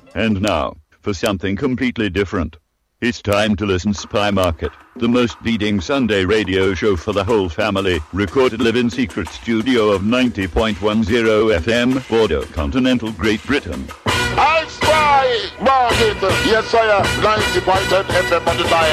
And now, for something completely different. It's time to listen Spy Market, the most leading Sunday radio show for the whole family, recorded live in secret studio of 90.10 FM, Bordeaux, continental Great Britain. I Spy Market, yes sir, 90.10 FM on the dial.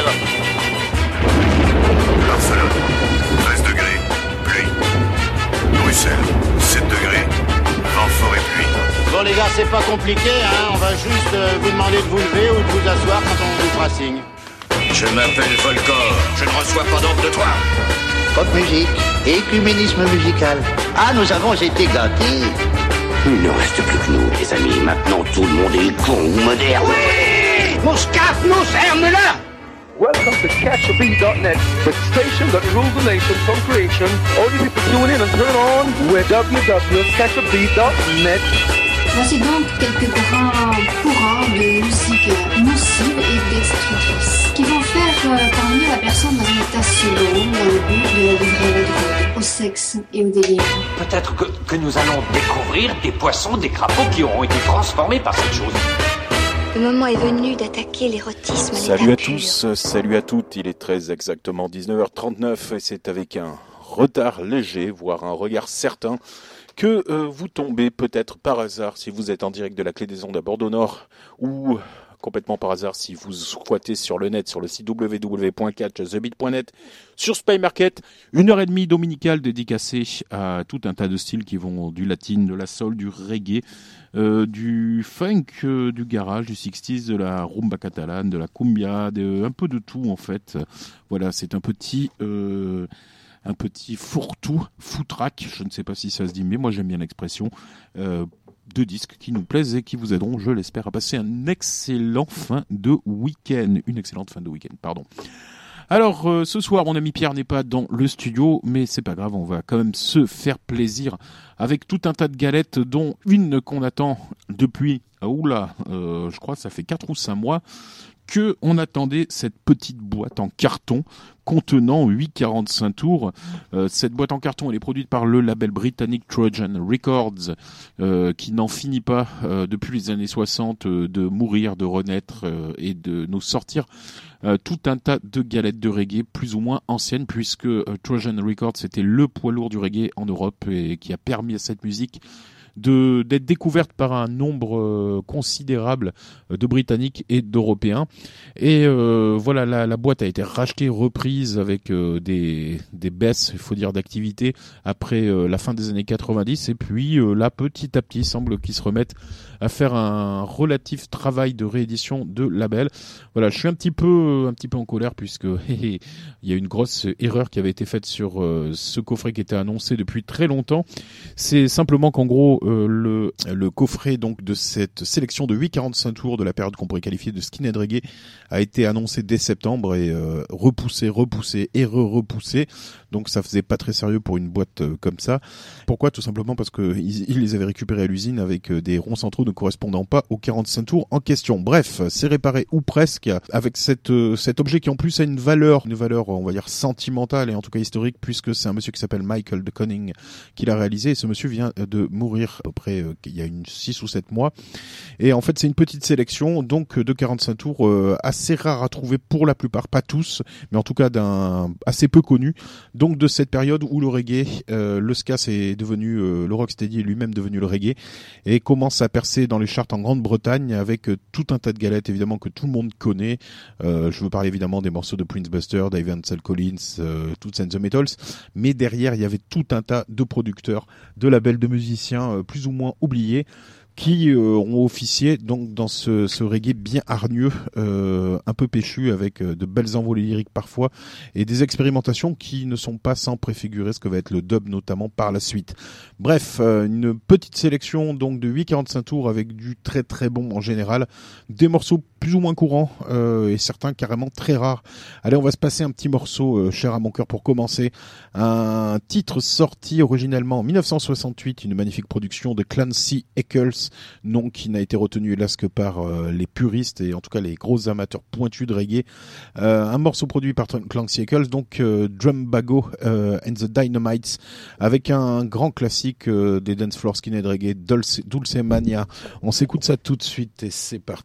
Barcelone, 13 degrés, pluie. Bruxelles, 7 degrés, vent fort et pluie. Bon les gars, c'est pas compliqué, hein. On va juste vous demander de vous lever ou de vous asseoir quand on vous fera signe. Je m'appelle Volcor, je ne reçois pas d'ordre de toi. Pop musique, écuménisme musical. Ah, nous avons été gâtés. Il ne reste plus que nous, les amis. Maintenant, tout le monde est con ou moderne. Oui, Mouscaf, nous ferme-la. Welcome to CatchAbeat.net, the station that rules the nation from creation. All you people tune in and turn on with www.catchabeat.net. Voici donc quelques grands courants de musique nocive et destructrice qui vont faire parvenir la personne dans un état selon dans le but de la livrer à la drogue, au sexe et au délire. Peut-être que nous allons découvrir des poissons, des crapauds qui auront été transformés par cette chose. Le moment est venu d'attaquer l'érotisme. Salut à tous, salut à toutes, il est très exactement 19h39 et c'est avec un retard léger, voire un regard certain, que vous tombez peut-être par hasard si vous êtes en direct de la Clé des Ondes à Bordeaux Nord ou complètement par hasard si vous squattez sur le net, sur le site www.catchthebeat.net, sur Spy Market, 1h30 dominicale dédicacée à tout un tas de styles qui vont du latin, de la soul, du reggae, du funk, du garage, du 60s, de la rumba catalane, de la cumbia, un peu de tout en fait. Voilà, c'est un petit fourre-tout, foutraque, je ne sais pas si ça se dit, mais moi j'aime bien l'expression, de disques qui nous plaisent et qui vous aideront, je l'espère, à passer une excellente fin de week-end. Alors, ce soir, mon ami Pierre n'est pas dans le studio, mais c'est pas grave, on va quand même se faire plaisir avec tout un tas de galettes, dont une qu'on attend depuis, je crois que ça fait 4 ou 5 mois, que on attendait cette petite boîte en carton contenant 8,45 tours. Cette boîte en carton, elle est produite par le label britannique Trojan Records, qui n'en finit pas depuis les années 60 de mourir, de renaître et de nous sortir tout un tas de galettes de reggae plus ou moins anciennes, puisque Trojan Records c'était le poids lourd du reggae en Europe et qui a permis à cette musique d'être découverte par un nombre considérable de Britanniques et d'Européens. Et voilà, la boîte a été rachetée, reprise avec des baisses, il faut dire, d'activité après la fin des années 90. Et puis là, petit à petit, il semble qu'ils se remettent à faire un relatif travail de réédition de label. Voilà, je suis un petit peu en colère puisque il y a une grosse erreur qui avait été faite sur ce coffret qui était annoncé depuis très longtemps. C'est simplement qu'en gros, le coffret donc de cette sélection de 8,45 tours de la période qu'on pourrait qualifier de skinhead reggae a été annoncé dès septembre et repoussé et repoussé. Donc ça faisait pas très sérieux pour une boîte comme ça. Pourquoi? Tout simplement parce que ils les avaient récupérés à l'usine avec des ronds centraux ne correspondant pas aux 45 tours en question. Bref, c'est réparé ou presque avec cet objet qui en plus a une valeur on va dire sentimentale et en tout cas historique, puisque c'est un monsieur qui s'appelle Michael de Koning qui l'a réalisé et ce monsieur vient de mourir à peu près il y a 6 ou 7 mois. Et en fait, c'est une petite sélection donc de 45 tours assez rare à trouver pour la plupart, pas tous, mais en tout cas d'un assez peu connu. Donc de cette période où le reggae, le ska c'est devenu le rocksteady est lui-même devenu le reggae et commence à percer dans les charts en Grande-Bretagne avec tout un tas de galettes évidemment que tout le monde connaît. Je veux parler évidemment des morceaux de Prince Buster, Dave Ansel Collins, Toots and the Maytals, mais derrière il y avait tout un tas de producteurs, de labels, de musiciens plus ou moins oubliés qui ont officié donc dans ce reggae bien hargneux, un peu péchu, avec de belles envolées lyriques parfois et des expérimentations qui ne sont pas sans préfigurer ce que va être le dub notamment par la suite. Bref, une petite sélection donc de 8,45 tours avec du très très bon en général, des morceaux plus ou moins courants et certains carrément très rares. Allez, on va se passer un petit morceau cher à mon cœur pour commencer. Un titre sorti originellement en 1968, une magnifique production de Clancy Eccles nom qui n'a été retenu hélas que par les puristes et en tout cas les gros amateurs pointus de reggae. Un morceau produit par Clancy Eccles, donc Drumbago and the Dynamites, avec un grand classique des dance floor skinhead reggae, Dulce Mania. On s'écoute ça tout de suite et c'est parti.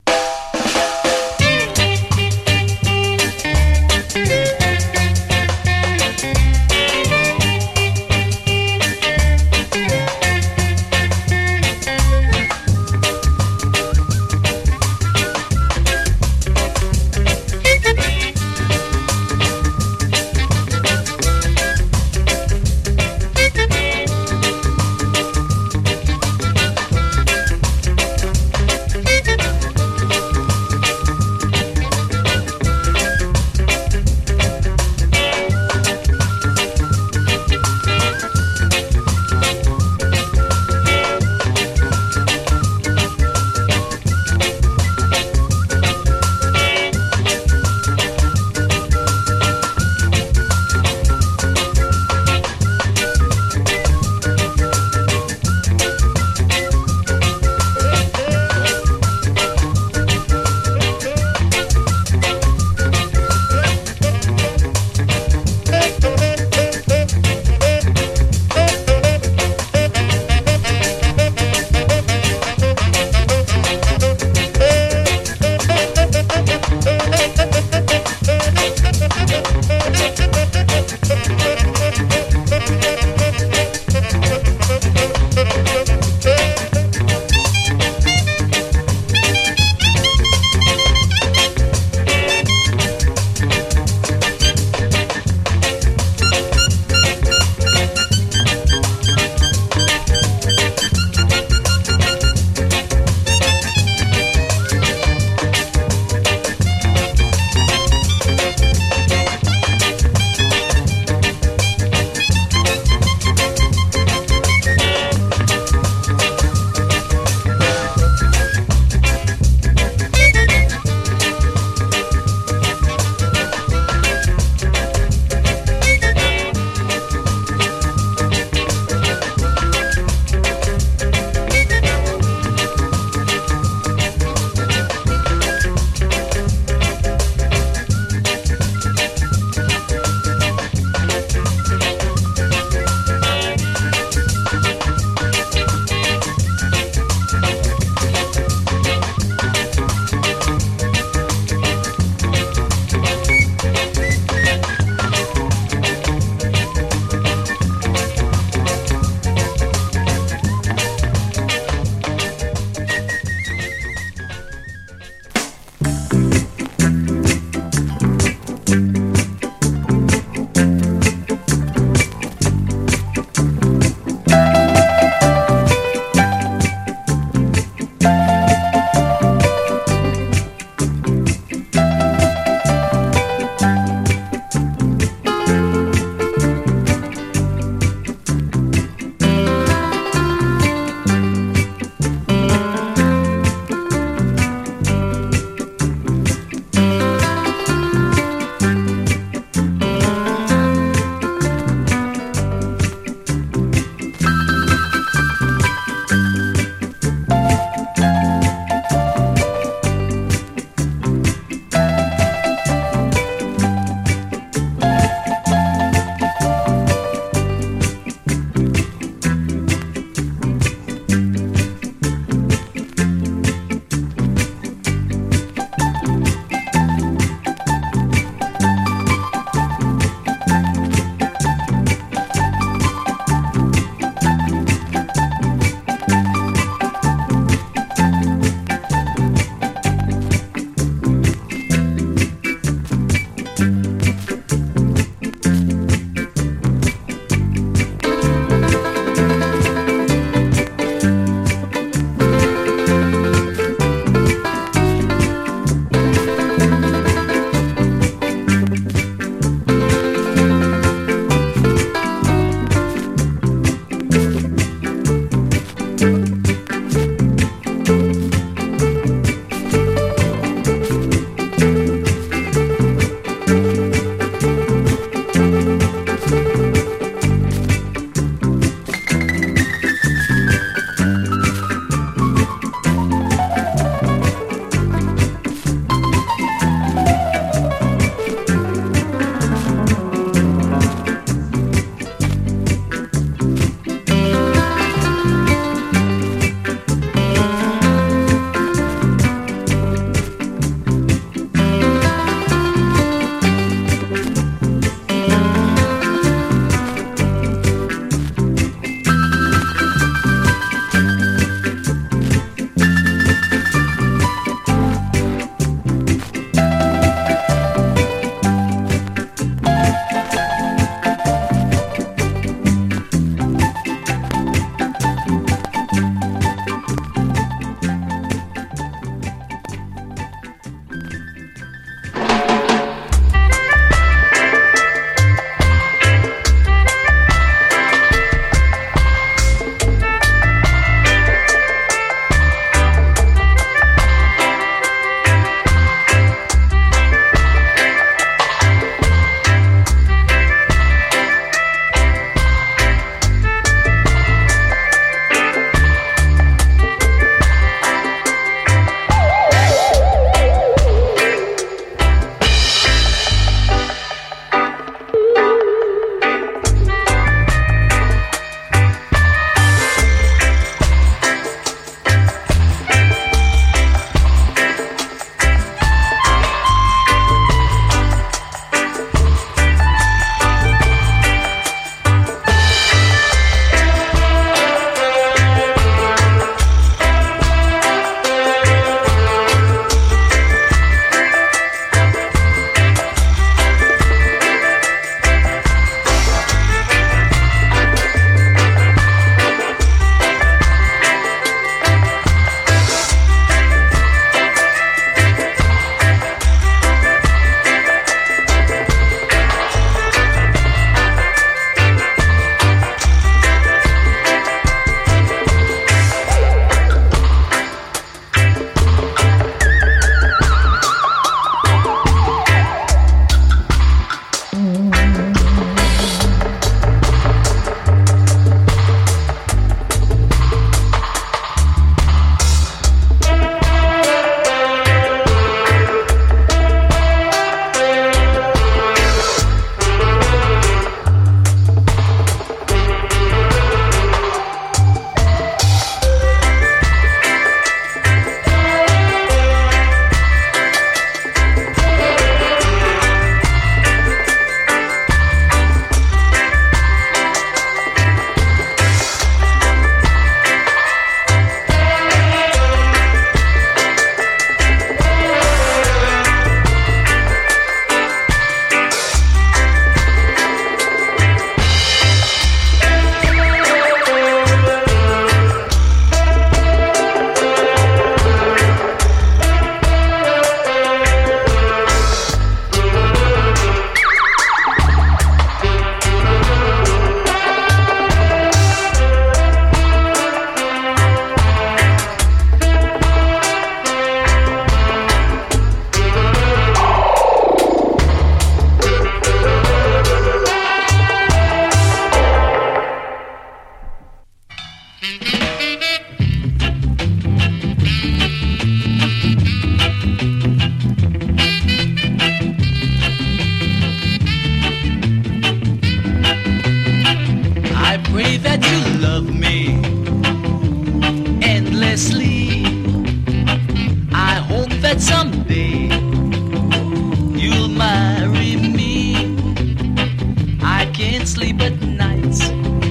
that someday you'll marry me. I can't sleep at nights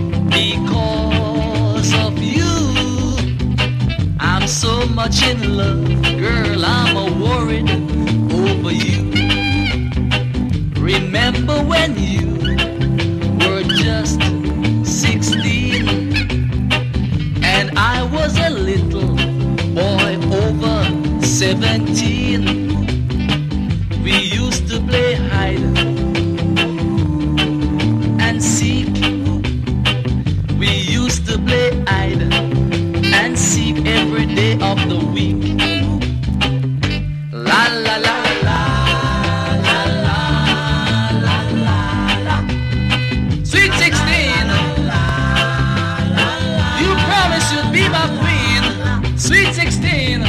because of you. I'm so much in love, girl, I'm a worried over you. Remember when you were just 16 and I was a little boy over 17. We used to play hide and seek. We used to play hide and seek every day of the week. La la la la la la la la la. Sweet 16, you promised you'd be my queen. Sweet 16.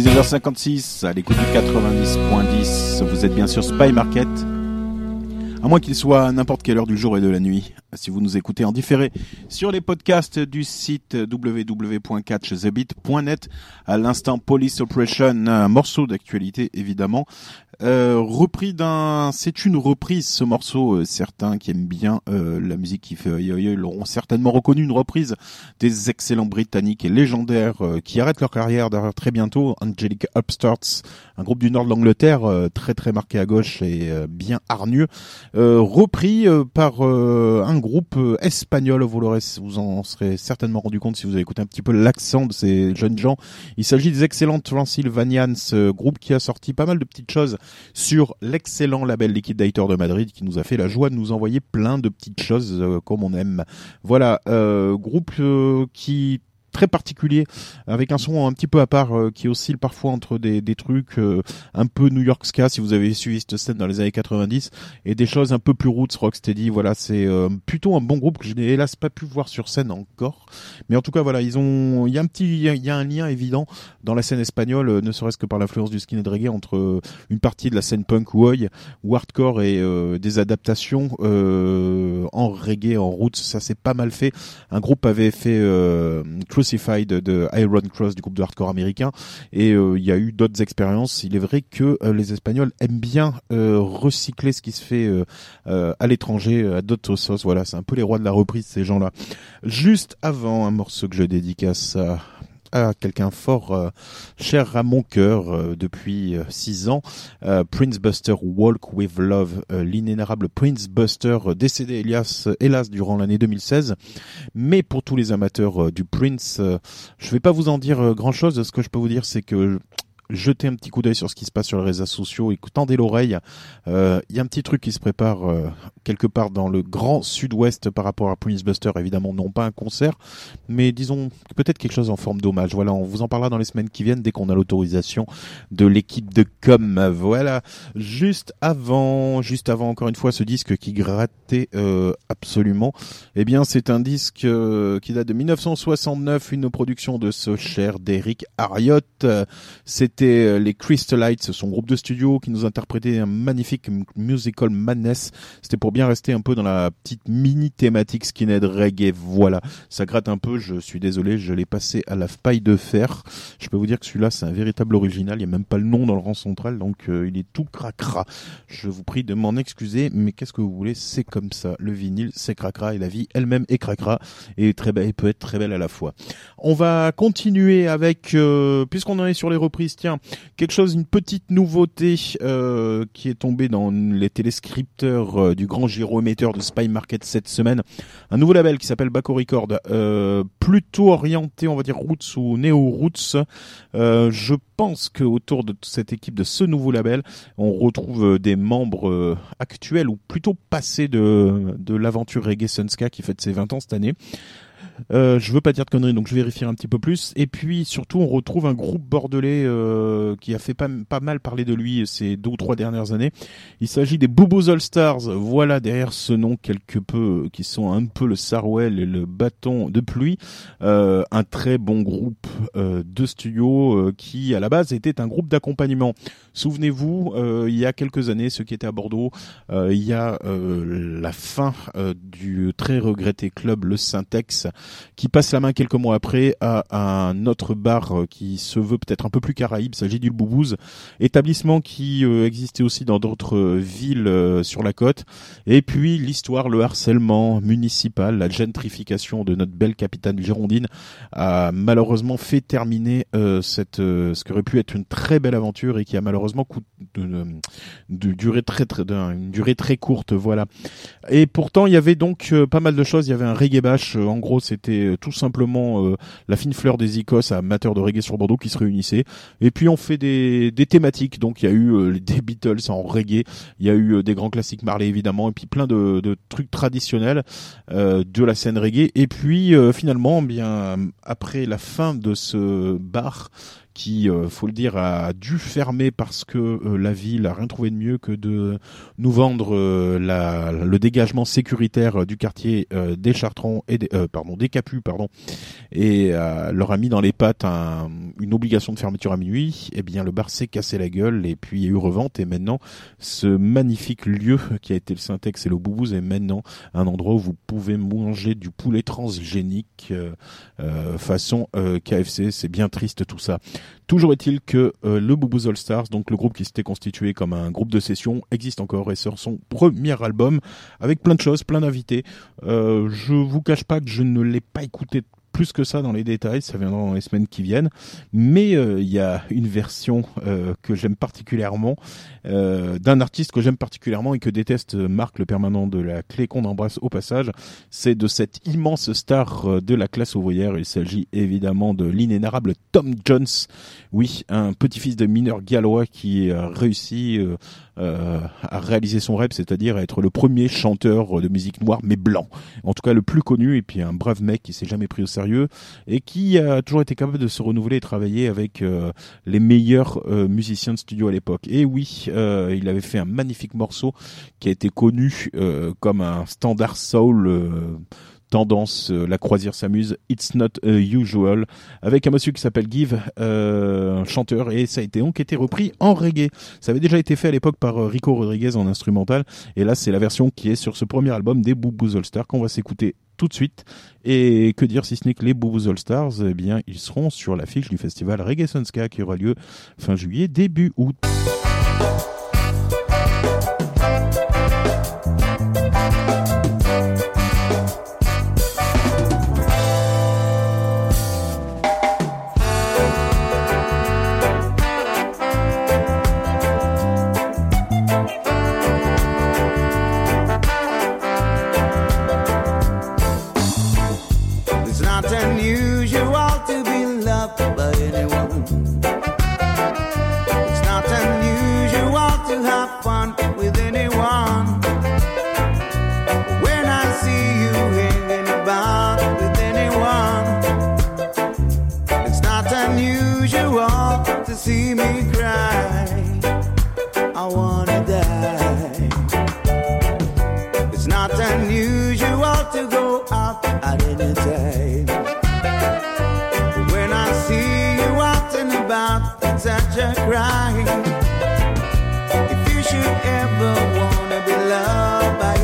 19h56 à l'écoute du 90.10. Vous êtes bien sur Spy Market. À moins qu'il soit à n'importe quelle heure du jour et de la nuit. Si vous nous écoutez en différé sur les podcasts du site www.catchthebeat.net. À l'instant Police Oppression, un morceau d'actualité évidemment. C'est une reprise ce morceau. Certains qui aiment bien la musique qui fait oi l'auront certainement reconnu, une reprise des excellents britanniques et légendaires qui arrêtent leur carrière d'ailleurs très bientôt, Angelic Upstarts, un groupe du nord de l'Angleterre très très marqué à gauche et bien hargneux, repris par un groupe espagnol. Vous en serez certainement rendu compte si vous avez écouté un petit peu l'accent de ces jeunes gens. Il s'agit des excellents Transylvanians, groupe qui a sorti pas mal de petites choses sur l'excellent label Liquidator de Madrid, qui nous a fait la joie de nous envoyer plein de petites choses comme on aime. Voilà, groupe qui très particulier, avec un son un petit peu à part qui oscille parfois entre des trucs un peu New York ska si vous avez suivi cette scène dans les années 90 et des choses un peu plus roots rocksteady. Voilà, c'est plutôt un bon groupe que je n'ai hélas pas pu voir sur scène encore, mais en tout cas voilà, il y a un lien évident dans la scène espagnole, ne serait-ce que par l'influence du skinhead reggae entre une partie de la scène punk ou oi ou hardcore et des adaptations en reggae, en roots. Ça c'est pas mal fait. Un groupe avait fait Crucified de Iron Cross, du groupe de hardcore américain, et il y a eu d'autres expériences. Il est vrai que les Espagnols aiment bien recycler ce qui se fait à l'étranger, à d'autres sauces. Voilà, c'est un peu les rois de la reprise, ces gens-là. Juste avant, un morceau que je dédicace à quelqu'un fort cher à mon cœur depuis 6 ans, Prince Buster, Walk with Love, l'inénarrable Prince Buster, décédé hélas durant l'année 2016. Mais pour tous les amateurs du Prince, je vais pas vous en dire grand chose. Ce que je peux vous dire, c'est que jetez un petit coup d'œil sur ce qui se passe sur les réseaux sociaux et tendez l'oreille. Il y a un petit truc qui se prépare quelque part dans le grand sud-ouest par rapport à Prince Buster. Évidemment, non pas un concert, mais disons peut-être quelque chose en forme d'hommage. Voilà, on vous en parlera dans les semaines qui viennent dès qu'on a l'autorisation de l'équipe de com. Voilà, juste avant encore une fois, ce disque qui grattait absolument. Eh bien, c'est un disque qui date de 1969, une production de ce cher d'Eric Harriott. C'était les Crystalites, son groupe de studio qui nous interprétait un magnifique Musical Madness. C'était pour bien rester un peu dans la petite mini thématique skinhead reggae. Voilà, ça gratte un peu, je suis désolé, je l'ai passé à la paille de fer. Je peux vous dire que celui-là c'est un véritable original, il n'y a même pas le nom dans le rang central, donc il est tout cracra. Je vous prie de m'en excuser, mais qu'est-ce que vous voulez, c'est comme ça. Le vinyle c'est cracra et la vie elle-même est cracra et très belle, et peut être très belle à la fois. On va continuer avec, puisqu'on en est sur les reprises, tiens, une petite nouveauté qui est tombée dans les téléscripteurs du grand gyroémetteur de Spy Market cette semaine. Un nouveau label qui s'appelle Baco Record, plutôt orienté, on va dire, roots ou néo-roots. Je pense qu'autour de cette équipe, de ce nouveau label, on retrouve des membres actuels ou plutôt passés de l'aventure Reggae Sunska qui fête ses 20 ans cette année. Je veux pas dire de conneries, donc je vérifie un petit peu plus. Et puis surtout, on retrouve un groupe bordelais qui a fait pas mal parler de lui ces 2 ou 3 dernières années. Il s'agit des Boubous All Stars. Voilà, derrière ce nom quelque peu, qui sont un peu le Sarwell et le bâton de pluie. Un très bon groupe de studio qui à la base était un groupe d'accompagnement. Souvenez-vous, il y a quelques années, ceux qui étaient à Bordeaux, il y a la fin du très regretté club Le Syntex, qui passe la main quelques mois après à un autre bar qui se veut peut-être un peu plus caraïbe. Il s'agit du Boubous, établissement qui existait aussi dans d'autres villes sur la côte. Et puis l'histoire, le harcèlement municipal, la gentrification de notre belle capitale girondine a malheureusement fait terminer ce qui aurait pu être une très belle aventure et qui a malheureusement une durée très courte. Voilà. Et pourtant il y avait donc pas mal de choses. Il y avait un reggae bash, en gros c'était tout simplement la fine fleur des icos amateurs de reggae sur Bordeaux qui se réunissaient. Et puis on fait des thématiques, donc il y a eu des Beatles en reggae, il y a eu des grands classiques Marley évidemment, et puis plein de trucs traditionnels de la scène reggae. Et puis finalement, bien après la fin de ce bar qui, faut le dire, a dû fermer parce que la ville a rien trouvé de mieux que de nous vendre le dégagement sécuritaire du quartier des Chartrons et des Caputs, et leur a mis dans les pattes une obligation de fermeture à minuit. Eh bien, le bar s'est cassé la gueule et puis il y a eu revente, et maintenant ce magnifique lieu qui a été le Syntex et le Boubouz est maintenant un endroit où vous pouvez manger du poulet transgénique façon KFC. C'est bien triste tout ça. Toujours est-il que le Boubouz All Stars, donc le groupe qui s'était constitué comme un groupe de session, existe encore et sort son premier album avec plein de choses, plein d'invités. Je vous cache pas que je ne l'ai pas écouté plus que ça dans les détails, ça viendra dans les semaines qui viennent, mais il y a une version que j'aime particulièrement, d'un artiste que j'aime particulièrement et que déteste Marc, le permanent de la Clé, qu'on embrasse au passage. C'est de cette immense star de la classe ouvrière. Il s'agit évidemment de l'inénarrable Tom Jones, oui, un petit-fils de mineur gallois qui a réussi à réaliser son rêve, c'est-à-dire à être le premier chanteur de musique noire mais blanc, en tout cas le plus connu, et puis un brave mec qui s'est jamais pris au sérieux et qui a toujours été capable de se renouveler et travailler avec les meilleurs musiciens de studio à l'époque. Et oui, il avait fait un magnifique morceau qui a été connu comme un standard soul tendance, la croisière s'amuse, It's Not Usual, avec un monsieur qui s'appelle Give, un chanteur, et ça a été repris en reggae. Ça avait déjà été fait à l'époque par Rico Rodriguez en instrumental, et là c'est la version qui est sur ce premier album des Boubouz All Stars qu'on va s'écouter tout de suite. Et que dire si ce n'est que les Boubouz All Stars, eh bien ils seront sur l'affiche du festival Reggae Sunska qui aura lieu fin juillet, début août. See me cry, I wanna die. It's not unusual to go out at any time. But when I see you out and about, it's such a crime. If you should ever wanna be loved by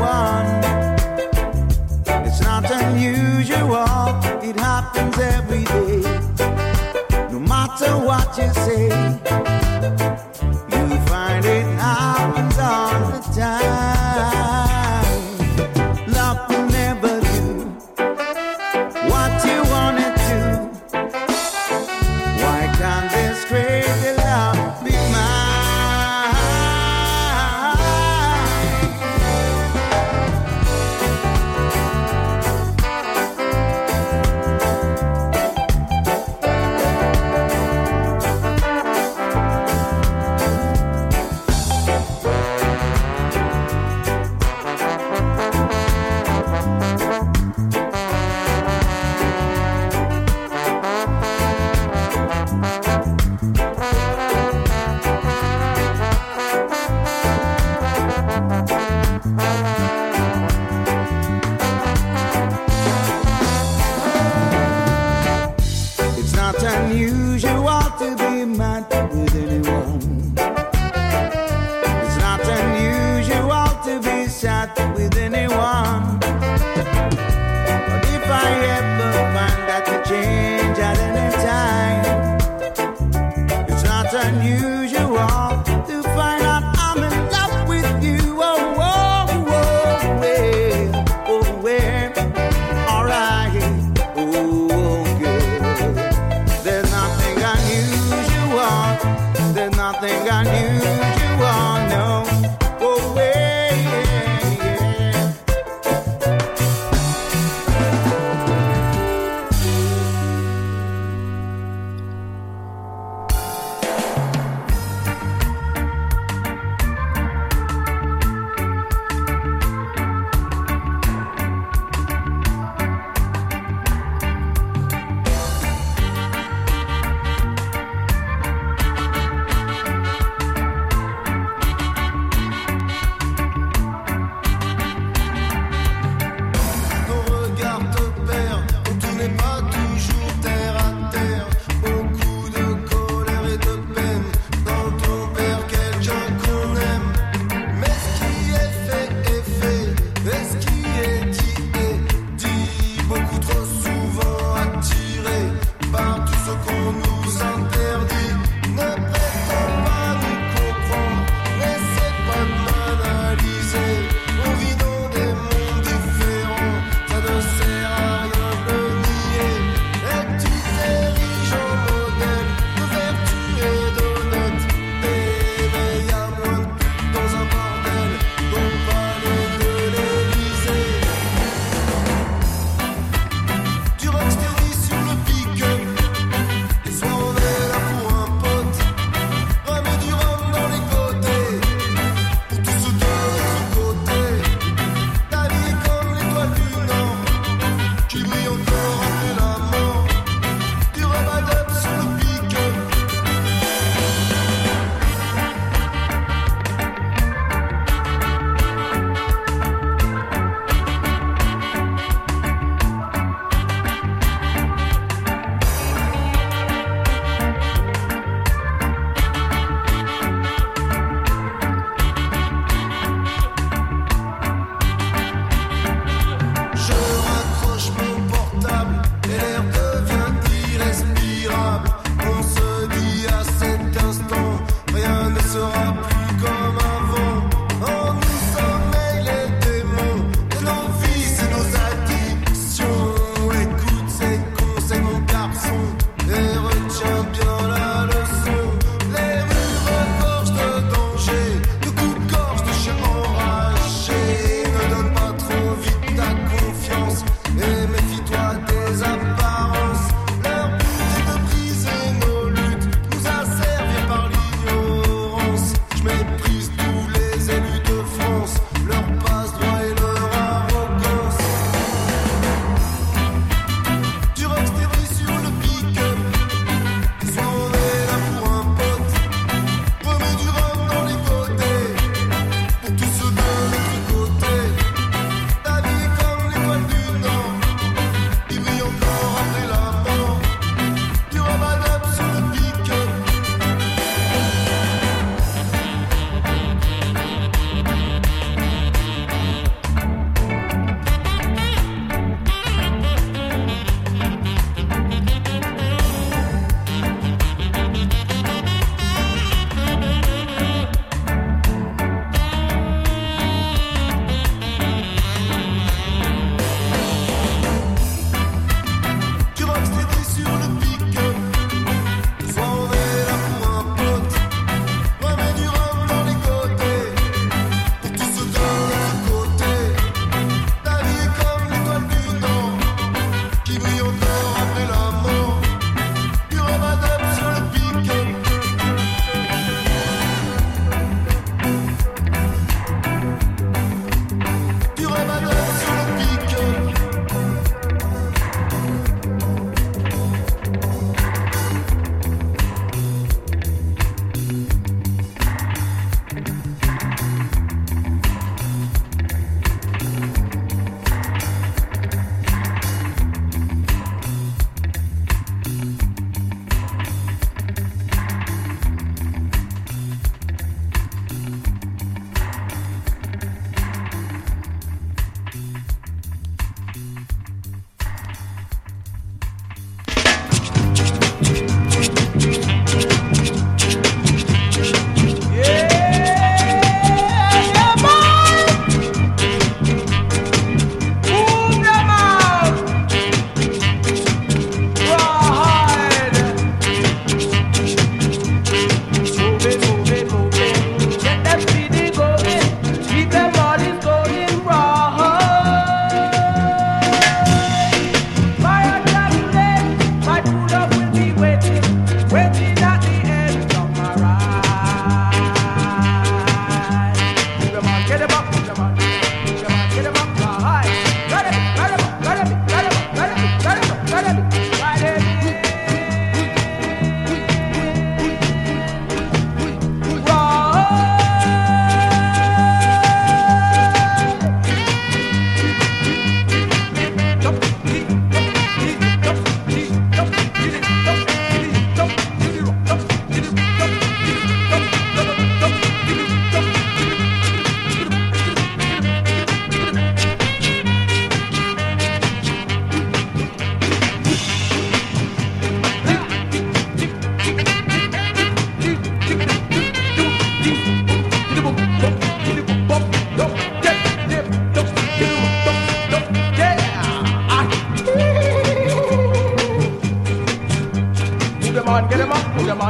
anyone, it's not unusual, it happens every day. No matter what you say, you find it happens all the time. Love will never do what you wanna do. Why can't this crazy love be mine?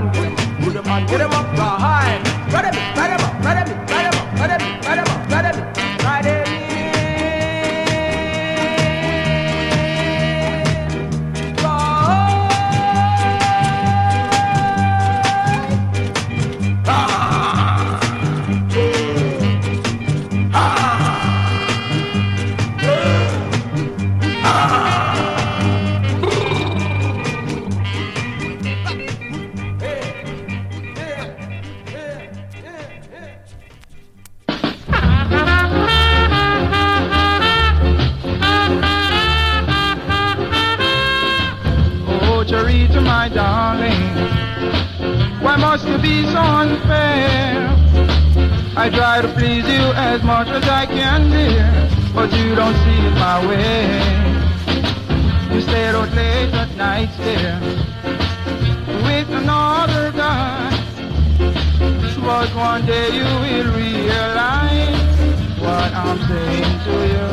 man, get 'em up, who the man, get 'em up, go high. Ready me, ready me, ready me, ready me, ready me, ready me, ready me, ready me. Charita, my darling, why must you be so unfair? I try to please you as much as I can, dear, but you don't see it my way. You stay out late at night, dear, with another guy, but one day you will realize what I'm saying to you.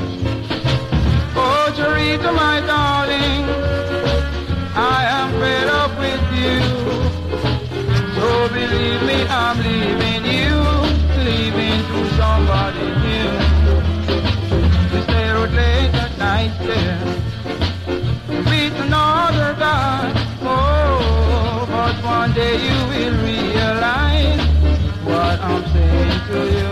Oh, Charita, my darling, I am fed up with you. So believe me, I'm leaving you, leaving to somebody new. You stay out late at night there, with another guy. Oh, but one day you will realize what I'm saying to you.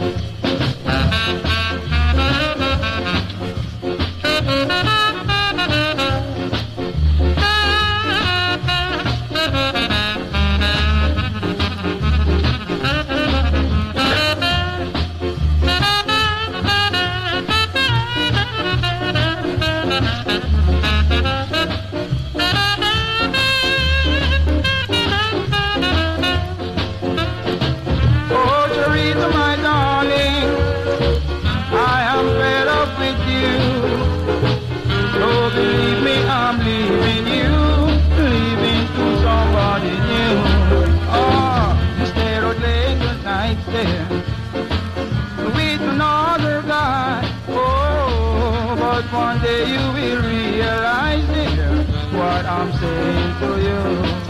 One day you will realize, dear, what I'm saying to you.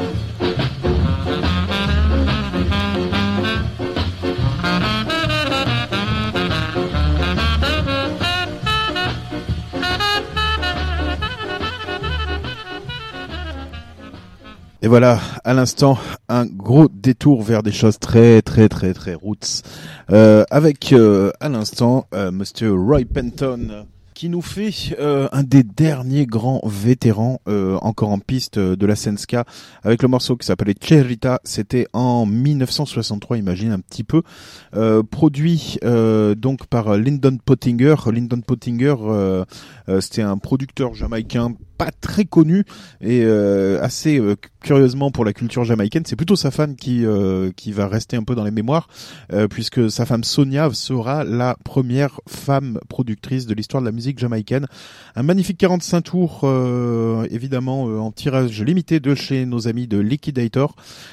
Et voilà, à l'instant, un gros détour vers des choses très roots. Avec, à l'instant, Mr. Roy Penton, qui nous fait un des derniers grands vétérans encore en piste de la scène ska, avec le morceau qui s'appelait Charita. C'était en 1963, imagine un petit peu, produit donc par Lyndon Pottinger. Lyndon Pottinger, c'était un producteur jamaïcain pas très connu et assez curieusement pour la culture jamaïcaine, c'est plutôt sa femme qui va rester un peu dans les mémoires, puisque sa femme Sonia sera la première femme productrice de l'histoire de la musique jamaïcaine. Un magnifique 45 tours, évidemment en tirage limité de chez nos amis de Liquidator.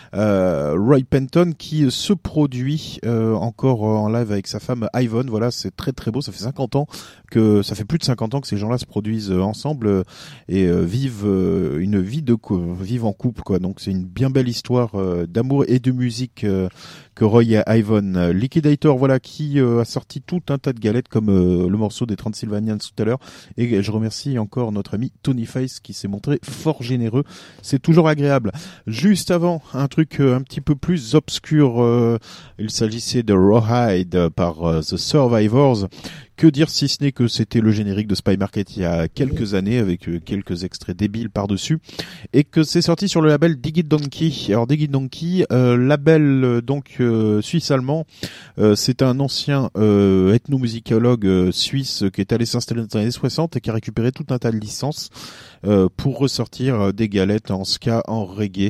Roy Penton qui se produit encore en live avec sa femme Yvonne. Voilà, c'est très beau. Ça fait plus de 50 ans que ces gens-là se produisent ensemble et vivent une vie vivent en couple, quoi. Donc c'est une bien belle histoire d'amour et de musique que Roy et Yvonne. Liquidator, voilà, qui a sorti tout un tas de galettes comme le morceau des Transylvanians tout à l'heure. Et je remercie encore notre ami Tony Face qui s'est montré fort généreux. C'est toujours agréable. Juste avant, un truc un petit peu plus obscur. Il s'agissait de Rawhide par The Survivors. Que dire si ce n'est que c'était le générique de Spy Market il y a quelques années avec quelques extraits débiles par-dessus et que c'est sorti sur le label Diggy Donkey. Alors Diggy Donkey, label donc suisse-allemand, c'est un ancien ethnomusicologue suisse qui est allé s'installer dans les années 60 et qui a récupéré tout un tas de licences pour ressortir des galettes en ska, en reggae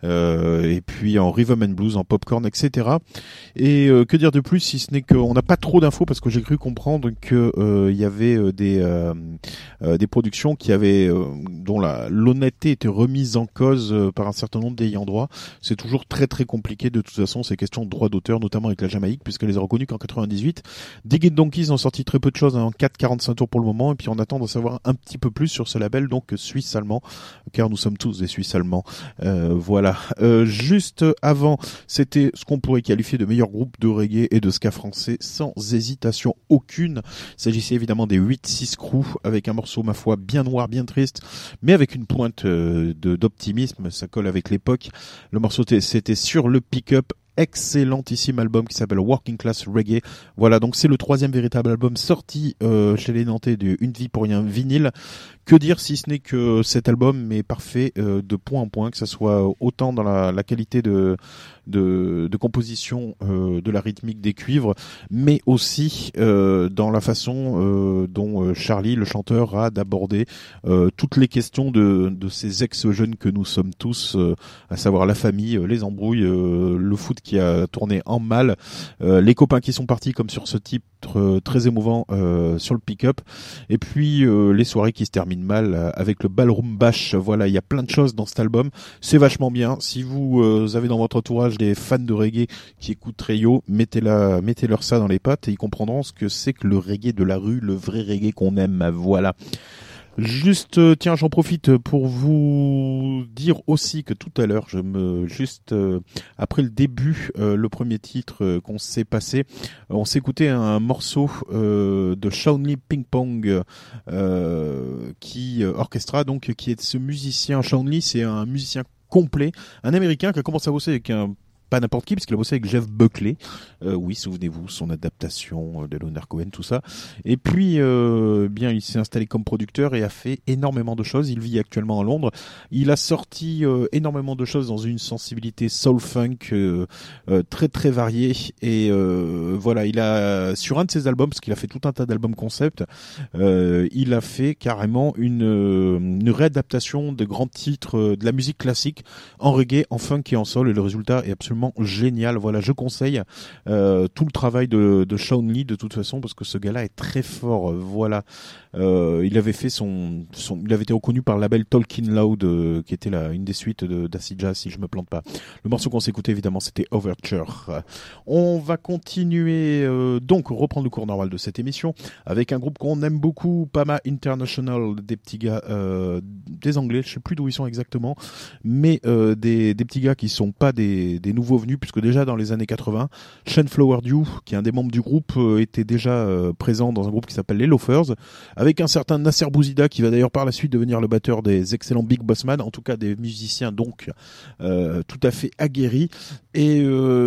et puis en rhythm and blues, en popcorn, etc. Et que dire de plus si ce n'est qu'on n'a pas trop d'infos parce que j'ai cru comprendre que il y avait des productions qui avaient dont l'honnêteté était remise en cause par un certain nombre d'ayants droit. C'est toujours très très compliqué de toute façon ces questions de droit d'auteur, notamment avec la Jamaïque, puisqu'elle les a reconnus qu'en 98. Dig It Donkeys ont sorti très peu de choses en 4,45 tours pour le moment, et puis on attend d'en savoir un petit peu plus sur ce label, donc suisse-allemand, car nous sommes tous des Suisses-allemands. Voilà. Juste avant, c'était ce qu'on pourrait qualifier de meilleur groupe de reggae et de ska français, sans hésitation aucune. Il s'agissait évidemment des 8-6 Crew, avec un morceau, ma foi, bien noir, bien triste, mais avec une pointe d'optimisme, ça colle avec l'époque. Le morceau, c'était sur le pick-up. Excellentissime album qui s'appelle Working Class Reggae. Voilà, donc c'est le 3e véritable album sorti chez les Nantais de Une Vie pour Rien vinyle. Que dire si ce n'est que cet album est parfait de point en point, que ça soit autant dans la qualité de composition de la rythmique des cuivres, mais aussi dans la façon dont Charlie, le chanteur, a d'aborder toutes les questions de ces ex-jeunes que nous sommes tous, à savoir la famille, les embrouilles, le foot qui a tourné en mal, les copains qui sont partis comme sur ce titre très émouvant sur le pick-up, et puis les soirées qui se terminent mal avec le ballroom bash. Voilà, il y a plein de choses dans cet album, c'est vachement bien. Si vous avez dans votre entourage des fans de reggae qui écoutent Rayo, mettez-leur ça dans les pattes et ils comprendront ce que c'est que le reggae de la rue, le vrai reggae qu'on aime. Voilà. Juste, tiens, j'en profite pour vous dire aussi que tout à l'heure, après le début, le premier titre qu'on s'est passé, on s'écoutait un morceau de Shawnee Ping Pong qui orchestra, donc qui est ce musicien. Shawnee, c'est un musicien complet, un Américain qui a commencé à bosser avec pas n'importe qui, parce qu'il a bossé avec Jeff Buckley. Oui, souvenez-vous, son adaptation de Leonard Cohen, tout ça. Et puis, bien, il s'est installé comme producteur et a fait énormément de choses. Il vit actuellement à Londres. Il a sorti énormément de choses dans une sensibilité soul-funk très très variée. Et voilà, il a, sur un de ses albums, parce qu'il a fait tout un tas d'albums concept, il a fait carrément une réadaptation de grands titres de la musique classique en reggae, en funk et en soul. Et le résultat est absolument génial. Voilà, je conseille tout le travail de Shawnee de toute façon, parce que ce gars-là est très fort. Voilà, il avait fait il avait été reconnu par le label Talking Loud, qui était une des suites d'Acid Jazz, si je me plante pas. Le morceau qu'on s'écoutait évidemment, c'était Overture. On va continuer donc reprendre le cours normal de cette émission avec un groupe qu'on aime beaucoup, Pama International, des petits gars des Anglais, je sais plus d'où ils sont exactement, mais des petits gars qui sont pas des nouveaux venus, puisque déjà dans les années 80, Shane Flowerdew, qui est un des membres du groupe, était déjà présent dans un groupe qui s'appelle les Loafers, avec un certain Nasser Bouzida, qui va d'ailleurs par la suite devenir le batteur des excellents Big Boss Man, en tout cas des musiciens donc tout à fait aguerris. Et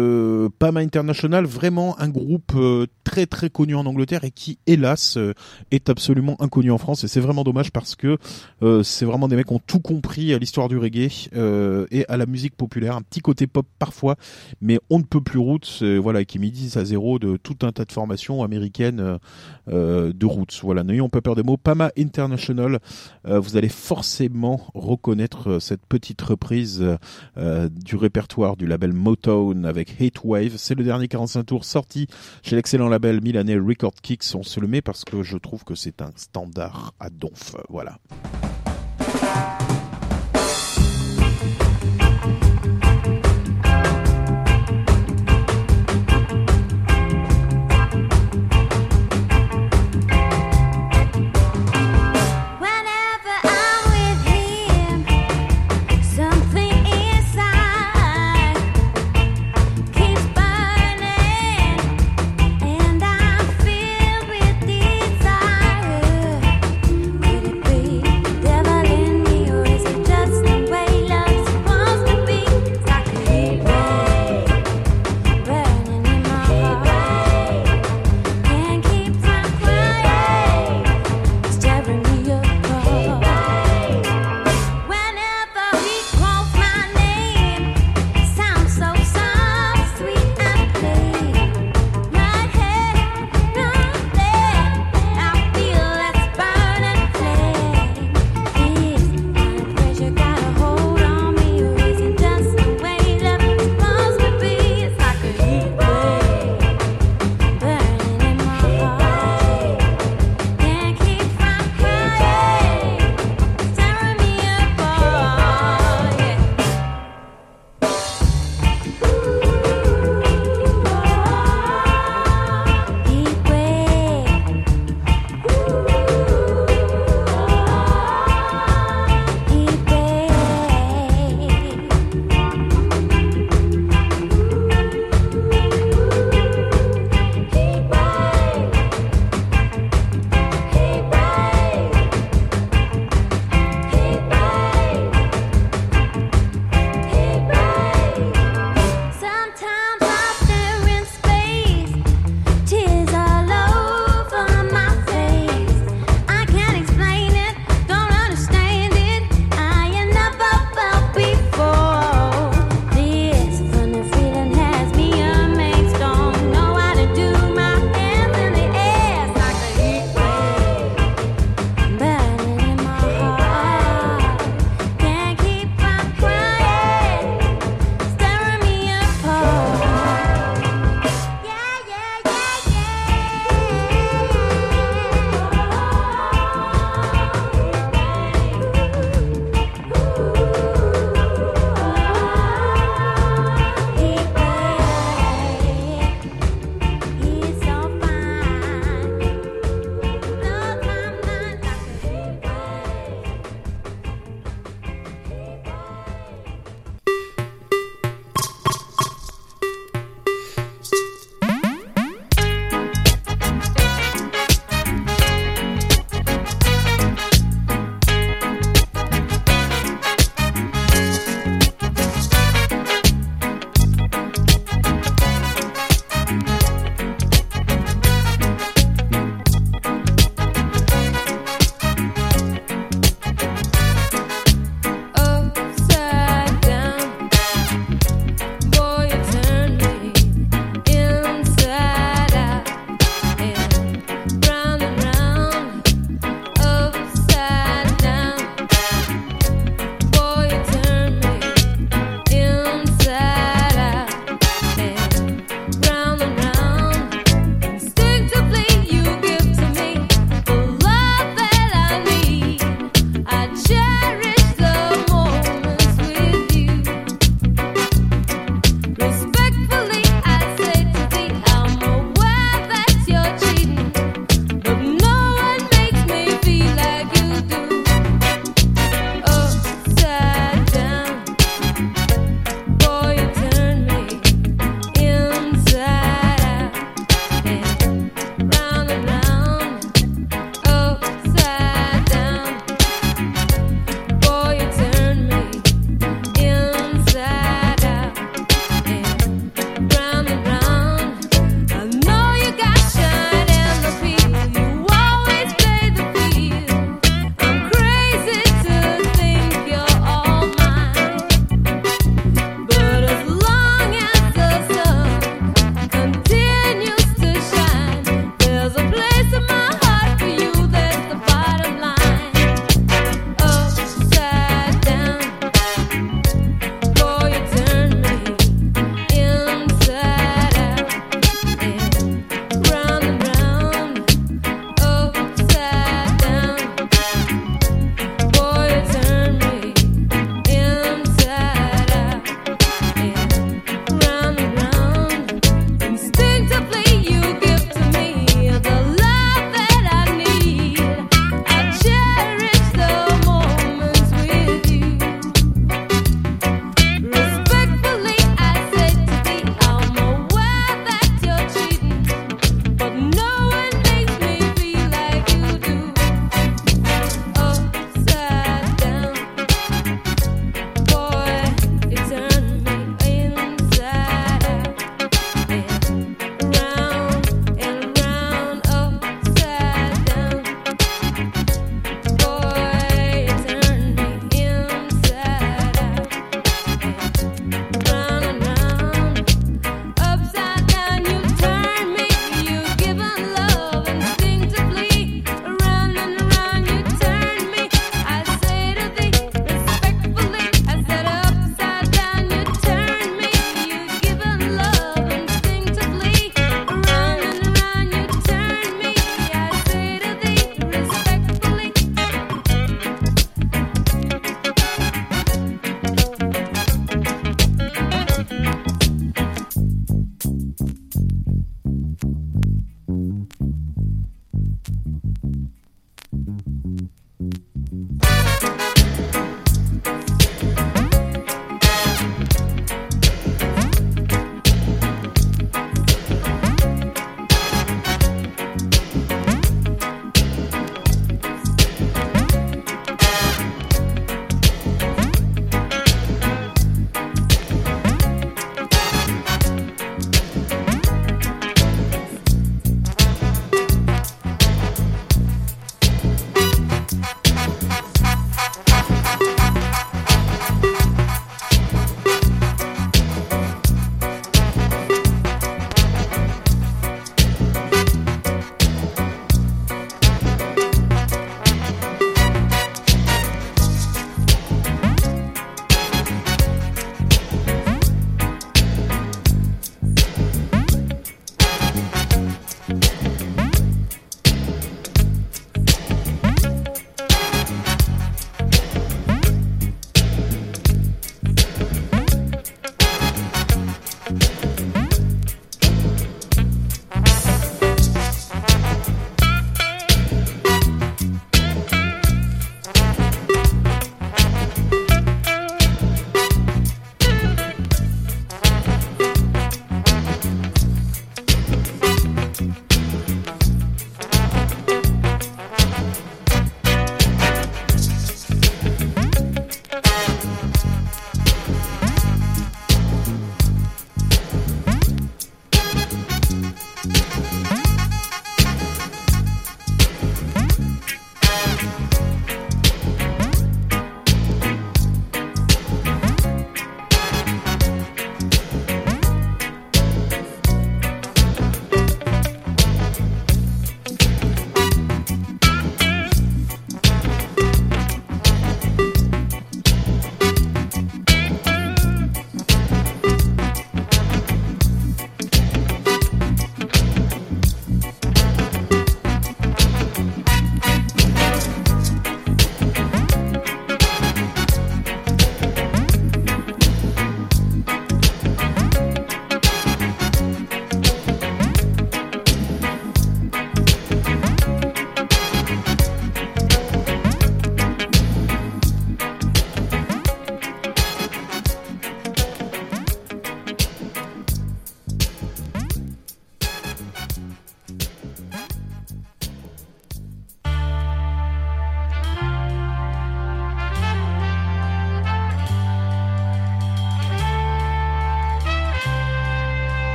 Pama International, vraiment un groupe très très connu en Angleterre et qui hélas est absolument inconnu en France, et c'est vraiment dommage parce que c'est vraiment des mecs qui ont tout compris à l'histoire du reggae et à la musique populaire, un petit côté pop parfois, mais on ne peut plus roots, voilà, qui médisent à zéro de tout un tas de formations américaines de roots. Voilà, n'ayons pas peur des mots. Pama International, vous allez forcément reconnaître cette petite reprise du répertoire du label Motown avec Hate Wave. C'est le dernier 45 tours sorti chez l'excellent label milanais Record Kicks. On se le met parce que je trouve que c'est un standard à donf. Voilà. Devil in me or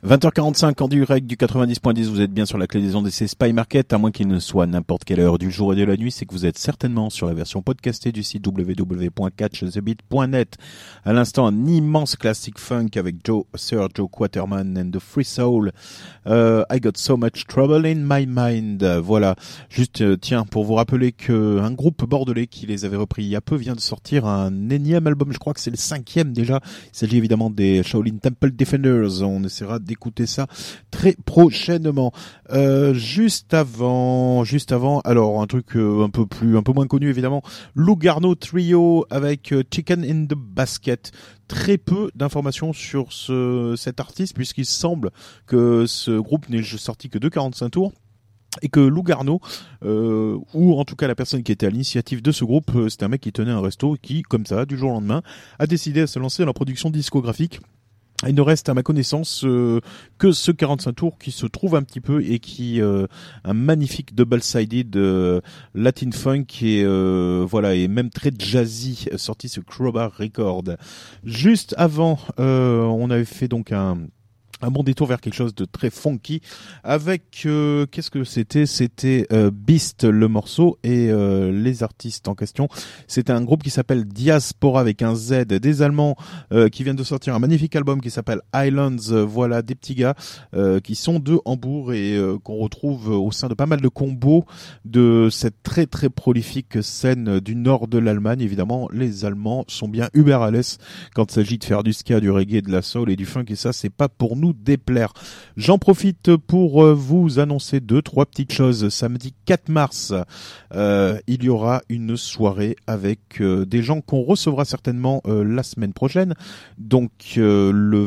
20h45 en direct du 90.10, vous êtes bien sur la clé des ondes et c'est Spy Market, à moins qu'il ne soit n'importe quelle heure du jour et de la nuit, c'est que vous êtes certainement sur la version podcastée du site www.catchthebeat.net. À l'instant, un immense classique funk avec Sir Joe Quaterman and the Free Soul. I Got So Much Trouble in My Mind. Voilà. Juste, tiens, pour vous rappeler que un groupe bordelais qui les avait repris il y a peu vient de sortir un énième album, je crois que c'est le 5e déjà. Il s'agit évidemment des Shaolin Temple Defenders. On essaiera d'écouter ça très prochainement. Juste avant, alors un truc un peu moins connu évidemment, Lou Garneau Trio avec Chicken in the Basket. Très peu d'informations sur cet artiste puisqu'il semble que ce groupe n'est sorti que de 45 tours. Et que Lou Garneau, ou en tout cas la personne qui était à l'initiative de ce groupe, c'était un mec qui tenait un resto qui, comme ça, du jour au lendemain, a décidé à se lancer dans la production discographique. Il ne reste à ma connaissance que ce 45 tours qui se trouve un petit peu et qui un magnifique double-sided Latin funk et voilà, et même très jazzy, sorti sur Crowbar Record. Juste avant, on avait fait donc un bon détour vers quelque chose de très funky avec qu'est-ce que c'était Beast le morceau et les artistes en question, c'était un groupe qui s'appelle Diaspora avec un Z, des Allemands qui viennent de sortir un magnifique album qui s'appelle Islands, voilà, des petits gars qui sont de Hambourg et qu'on retrouve au sein de pas mal de combos de cette très très prolifique scène du nord de l'Allemagne. Évidemment, les Allemands sont bien uber à l'aise quand il s'agit de faire du ska, du reggae, de la soul et du funk, et ça c'est pas pour nous déplaire. J'en profite pour vous annoncer 2-3 petites choses. Samedi 4 mars, il y aura une soirée avec des gens qu'on recevra certainement la semaine prochaine, donc le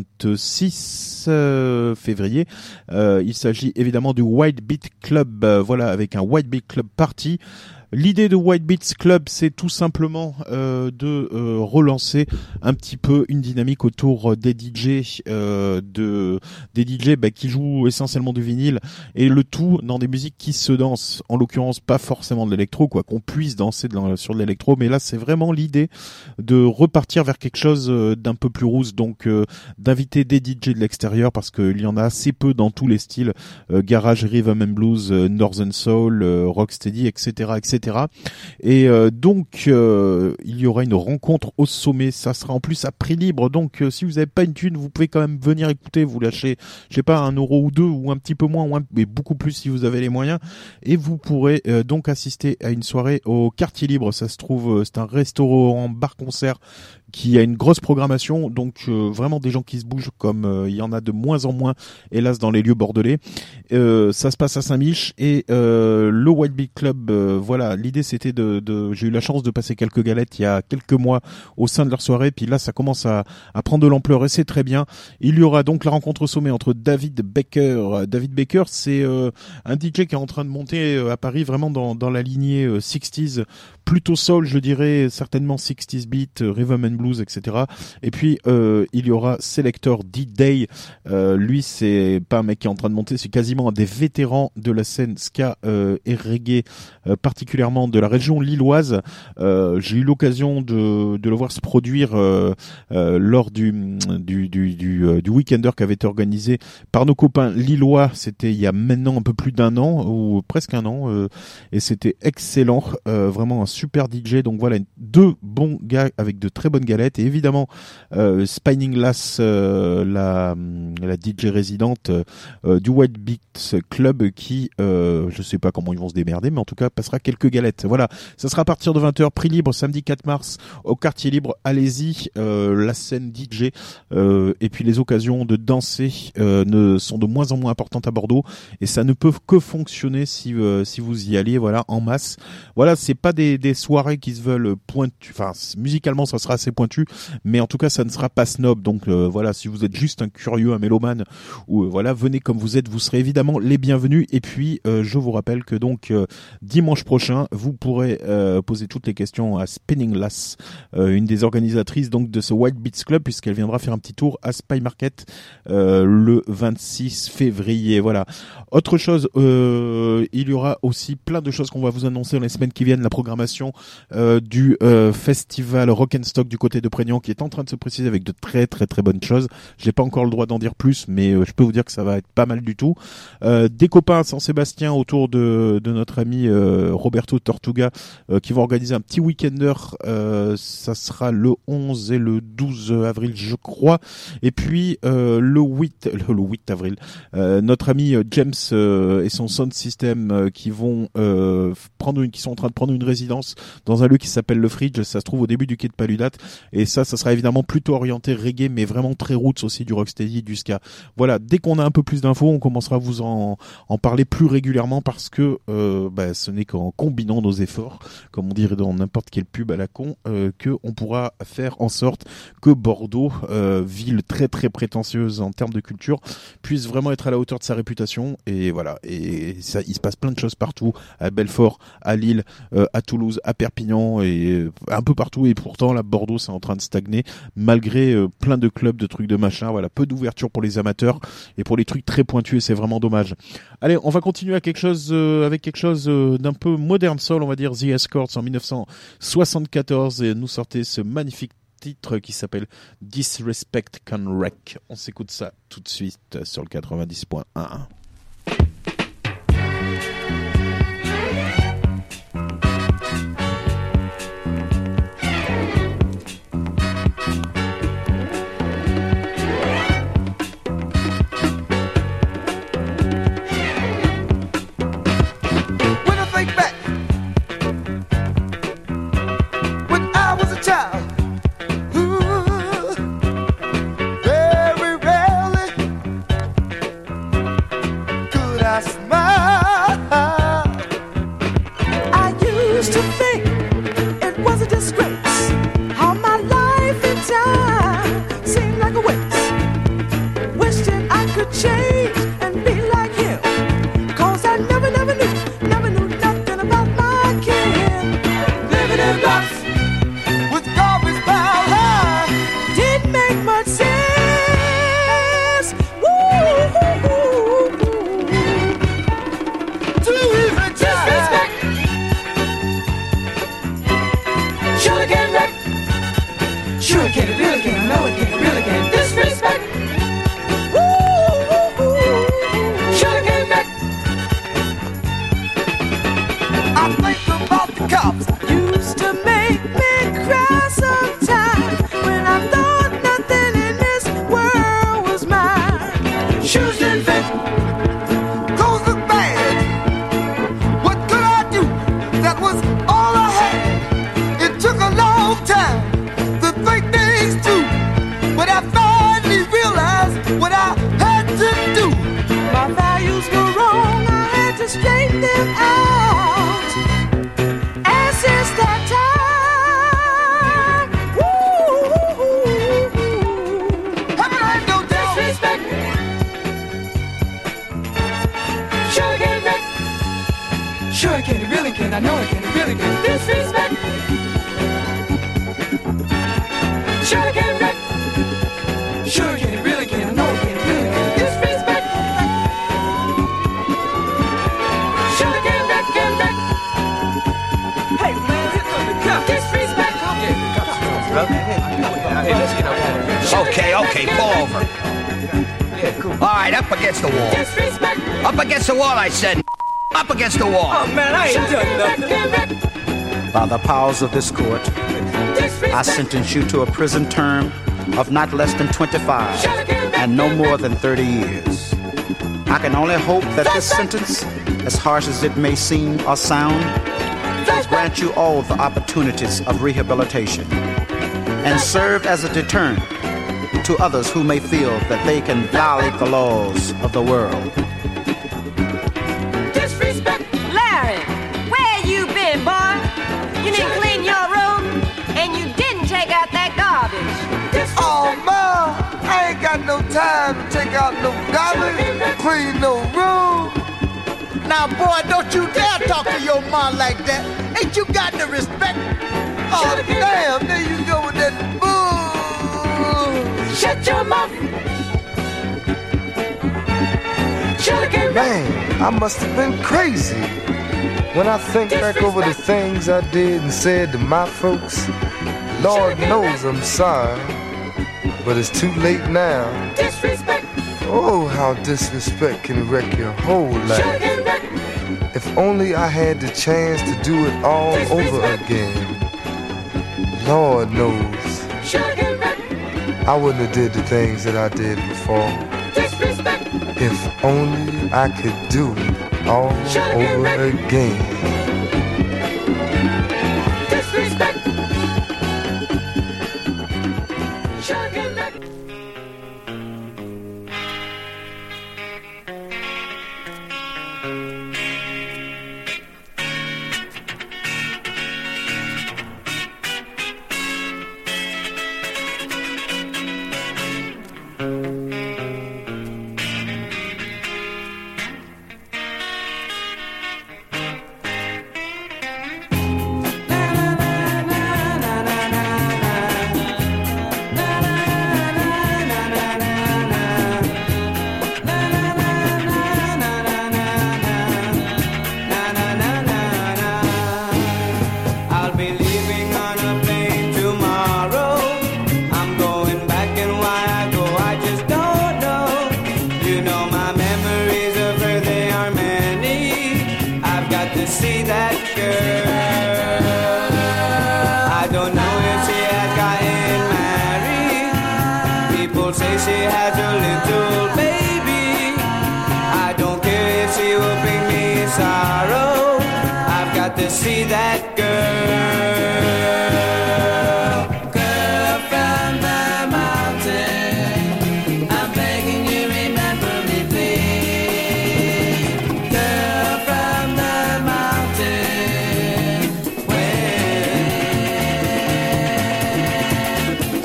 26 février. Il s'agit évidemment du White Beat Club, voilà, avec un White Beat Club Party. L'idée de White Beats Club, c'est tout simplement de relancer un petit peu une dynamique autour des DJ, des DJ qui jouent essentiellement du vinyle, et le tout dans des musiques qui se dansent. En l'occurrence, pas forcément de l'électro, quoi, qu'on puisse danser sur de l'électro, mais là, c'est vraiment l'idée de repartir vers quelque chose d'un peu plus rousse, donc d'inviter des DJ de l'extérieur, parce qu'il y en a assez peu dans tous les styles, garage, rhythm and blues, northern soul, rocksteady, etc., etc. Et donc il y aura une rencontre au sommet, ça sera en plus à prix libre, donc si vous n'avez pas une thune, vous pouvez quand même venir écouter, vous lâchez, je sais pas, 1 euro ou 2 ou un petit peu moins, mais beaucoup plus si vous avez les moyens, et vous pourrez donc assister à une soirée au Quartier Libre. Ça se trouve, c'est un restaurant bar-concert qui a une grosse programmation, donc vraiment des gens qui se bougent comme il y en a de moins en moins, hélas, dans les lieux bordelais. Ça se passe à Saint-Mich et le White Beat Club, voilà, l'idée c'était j'ai eu la chance de passer quelques galettes il y a quelques mois au sein de leur soirée, puis là ça commence à prendre de l'ampleur et c'est très bien. Il y aura donc la rencontre au sommet entre David Baker. David Baker, c'est un DJ qui est en train de monter à Paris, vraiment dans la lignée 60s, plutôt soul, je dirais, certainement 60s beat, rhythm and blues, etc. Et puis il y aura Selector D-Day. Lui, c'est pas un mec qui est en train de monter, c'est quasiment un des vétérans de la scène ska et reggae, particulièrement de la région lilloise. J'ai eu l'occasion de le voir se produire lors du Weekender qui avait été organisé par nos copains lillois. C'était il y a maintenant un peu plus d'1 an ou presque 1 an, et c'était excellent, vraiment un super DJ. Donc voilà, 2 bons gars avec de très bonnes galettes, et évidemment Spinning Lass, la DJ résidente du White Beats Club, qui je sais pas comment ils vont se démerder, mais en tout cas passera quelques galettes. Voilà, ça sera à partir de 20h, prix libre, samedi 4 mars au Quartier Libre. Allez-y, la scène DJ et puis les occasions de danser sont de moins en moins importantes à Bordeaux, et ça ne peut que fonctionner si vous y allez, voilà, en masse. Voilà, c'est pas des soirées qui se veulent pointues, enfin musicalement ça sera assez pointu, mais en tout cas ça ne sera pas snob. Donc voilà, si vous êtes juste un curieux, un mélomane, ou voilà, venez comme vous êtes, vous serez évidemment les bienvenus. Et puis je vous rappelle que donc dimanche prochain, vous pourrez poser toutes les questions à Spinning Lass, une des organisatrices donc de ce White Beats Club, puisqu'elle viendra faire un petit tour à Spy Market le 26 février. Voilà. Autre chose, il y aura aussi plein de choses qu'on va vous annoncer dans les semaines qui viennent. La programmation du festival Rock and Stock du côté côté de Prégnant qui est en train de se préciser avec de très très très bonnes choses. J'ai pas encore le droit d'en dire plus, mais je peux vous dire que ça va être pas mal du tout. Des copains à Saint-Sébastien autour de notre ami Roberto Tortuga qui vont organiser un petit week-ender. Ça sera le 11 et le 12 avril, je crois. Et puis le 8 avril, notre ami James et son sound system qui sont en train de prendre une résidence dans un lieu qui s'appelle le Fridge. Ça se trouve au début du quai de Paludat. Et ça sera évidemment plutôt orienté reggae, mais vraiment très roots aussi, du rocksteady, du ska. Voilà, dès qu'on a un peu plus d'infos, on commencera à vous en parler plus régulièrement parce que ce n'est qu'en combinant nos efforts, comme on dirait dans n'importe quelle pub à la con, que on pourra faire en sorte que Bordeaux, ville très très prétentieuse en termes de culture, puisse vraiment être à la hauteur de sa réputation. Et voilà, et ça, il se passe plein de choses partout, à Belfort, à Lille, à Toulouse, à Perpignan et un peu partout. Et pourtant là, Bordeaux c'est en train de stagner malgré plein de clubs, de trucs, de machin. Voilà, peu d'ouverture pour les amateurs et pour les trucs très pointus. Et c'est vraiment dommage. Allez, on va continuer avec quelque chose d'un peu modern soul, on va dire. The Escorts en 1974 et nous sortait ce magnifique titre qui s'appelle Disrespect Can Wreck. On s'écoute ça tout de suite sur le 90.1. Okay, pull over. All right, up against the wall. Up against the wall, I said. Up against the wall. Oh, man, I ain't done nothing. By the powers of this court, I sentence you to a prison term of not less than 25 and no more than 30 years. I can only hope that this sentence, as harsh as it may seem or sound, will grant you all the opportunities of rehabilitation and serve as a deterrent to others who may feel that they can violate the laws of the world. Disrespect. Larry, where you been, boy? You didn't clean your room, and you didn't take out that garbage. Oh, Ma, I ain't got no time to take out no garbage, clean no room. Now, boy, don't you dare talk to your ma like that. Ain't you got the respect? Oh, damn, there you go with that bull. Shut your mouth. Man, I must have been crazy. When I think back over the things I did and said to my folks, Lord knows I'm sorry, but it's too late now. Disrespect. Oh, how disrespect can wreck your whole life. If only I had the chance to do it all over again. Lord knows I wouldn't have did the things that I did before. If only I could do it all over again. Disrespect. See that girl, girl from the mountain. I'm begging you, remember me, please. Girl from the mountain. When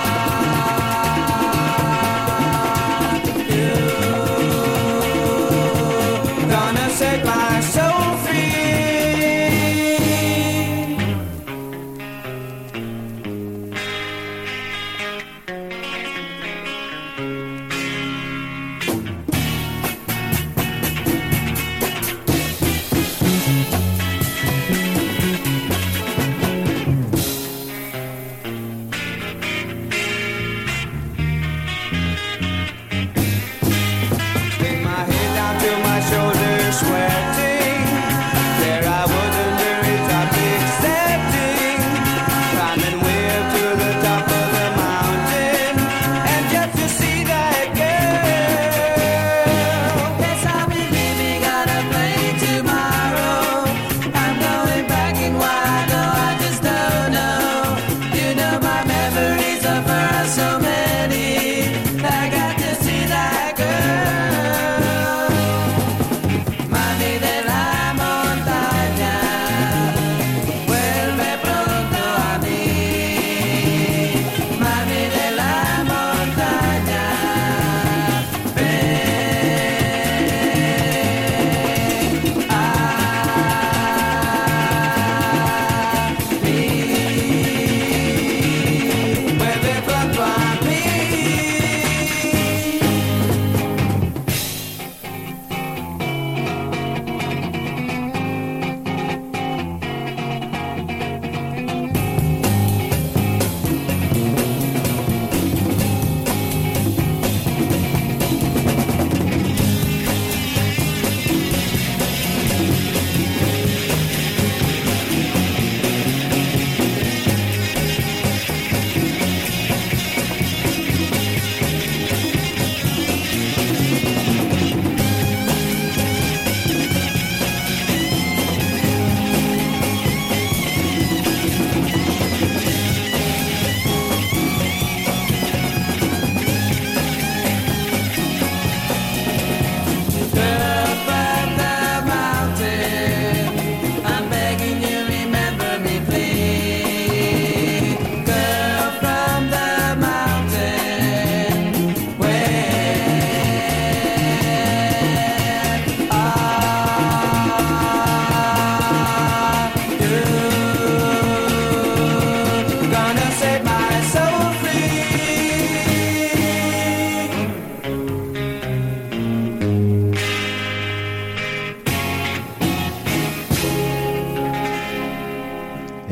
are you gonna set my soul free?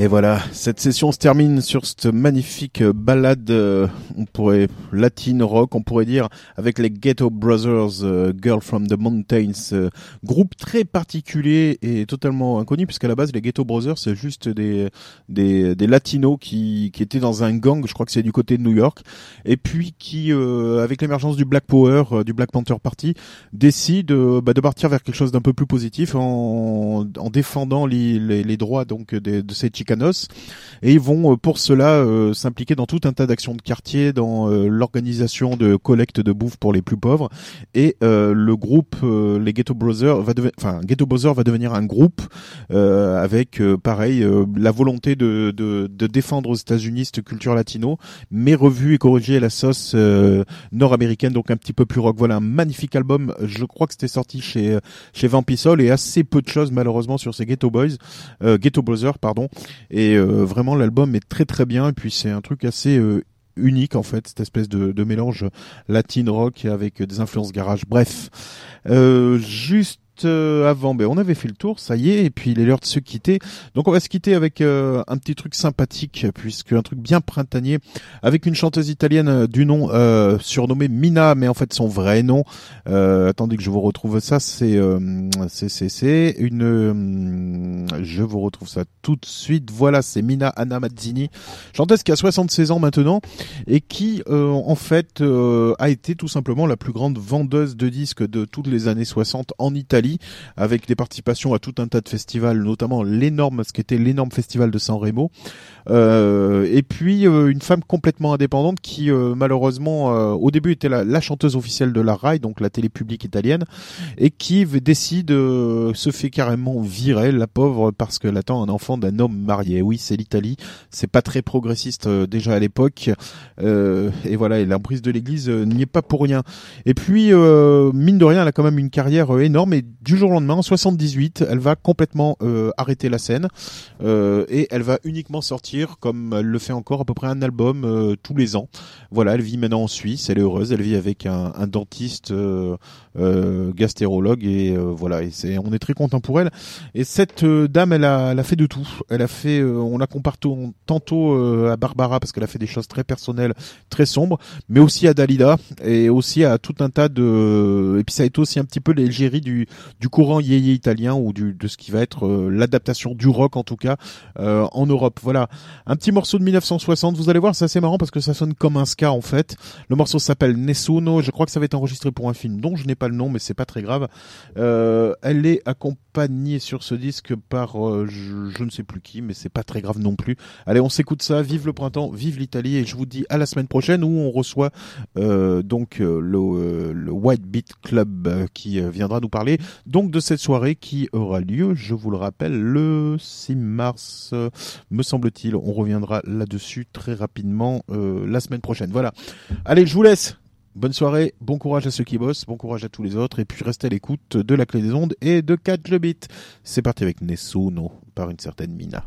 Et voilà, cette session se termine sur cette magnifique ballade, on pourrait latine rock, on pourrait dire, avec les Ghetto Brothers, Girl from the Mountains, groupe très particulier et totalement inconnu, puisqu'à la base les Ghetto Brothers c'est juste des latinos qui étaient dans un gang, je crois que c'est du côté de New York, et puis qui, avec l'émergence du Black Power, du Black Panther Party, décident de partir vers quelque chose d'un peu plus positif en défendant les droits donc de ces Chicanos, et ils vont pour cela s'impliquer dans tout un tas d'actions de quartier, dans l'organisation de collecte de bouffe pour les plus pauvres, et le groupe les Ghetto Brothers va devenir un groupe avec pareil la volonté de défendre aux États-Unis cette culture latino, mais revue et corrigée à la sauce nord-américaine, donc un petit peu plus rock. Voilà, un magnifique album, je crois que c'était sorti chez Vampy Soul, et assez peu de choses malheureusement sur ces Ghetto Brothers, pardon. Et vraiment l'album est très très bien, et puis c'est un truc assez unique en fait, cette espèce de mélange latine rock avec des influences garage. Bref, juste avant, on avait fait le tour, ça y est, et puis il est l'heure de se quitter. Donc on va se quitter avec un petit truc sympathique, puisque un truc bien printanier, avec une chanteuse italienne du nom surnommée Mina, mais en fait son vrai nom, attendez que je vous retrouve ça, c'est une, je vous retrouve ça tout de suite. Voilà, c'est Mina Anna Mazzini, chanteuse qui a 76 ans maintenant et qui en fait a été tout simplement la plus grande vendeuse de disques de toutes les années 60 en Italie, avec des participations à tout un tas de festivals, notamment ce qui était l'énorme festival de San Remo, et puis une femme complètement indépendante qui malheureusement au début était la chanteuse officielle de la RAI, donc la télé publique italienne, et qui décide se fait carrément virer, la pauvre, parce qu'elle attend un enfant d'un homme marié. Oui, c'est l'Italie, c'est pas très progressiste déjà à l'époque, et voilà, et l'emprise de l'église n'y est pas pour rien. Et puis mine de rien, elle a quand même une carrière énorme, et du jour au lendemain, en 78, elle va complètement arrêter la scène, et elle va uniquement sortir, comme elle le fait encore, à peu près un album tous les ans. Voilà, elle vit maintenant en Suisse, elle est heureuse, elle vit avec un dentiste gastérologue, et voilà, et on est très content pour elle. Et cette dame, elle a fait de tout. Elle a fait, on la compare tantôt à Barbara, parce qu'elle a fait des choses très personnelles, très sombres, mais aussi à Dalida, et aussi à tout un tas et puis ça a été aussi un petit peu l'égérie du courant yéyé italien, ou de ce qui va être l'adaptation du rock en tout cas en Europe. Voilà, un petit morceau de 1960, vous allez voir, c'est assez marrant parce que ça sonne comme un ska en fait. Le morceau s'appelle Nessuno, je crois que ça va être enregistré pour un film dont je n'ai pas le nom, mais c'est pas très grave. Elle est accompagnée sur ce disque par je ne sais plus qui, mais c'est pas très grave non plus. Allez, on s'écoute ça, vive le printemps, vive l'Italie, et je vous dis à la semaine prochaine où on reçoit donc le White Beat Club qui viendra nous parler donc de cette soirée qui aura lieu, je vous le rappelle, le 6 mars, me semble-t-il. On reviendra là-dessus très rapidement la semaine prochaine. Voilà. Allez, je vous laisse. Bonne soirée, bon courage à ceux qui bossent, bon courage à tous les autres, et puis restez à l'écoute de la Clé des Ondes et de Catch the Beat. C'est parti avec Nessuno par une certaine Mina.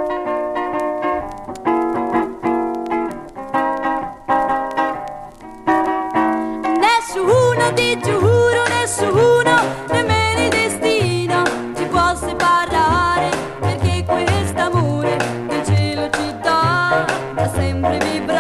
Nessuno, ti giuro, nessuno, nemmeno il destino ci può separare, perché quest'amore che il cielo ci dà da sempre vivrà.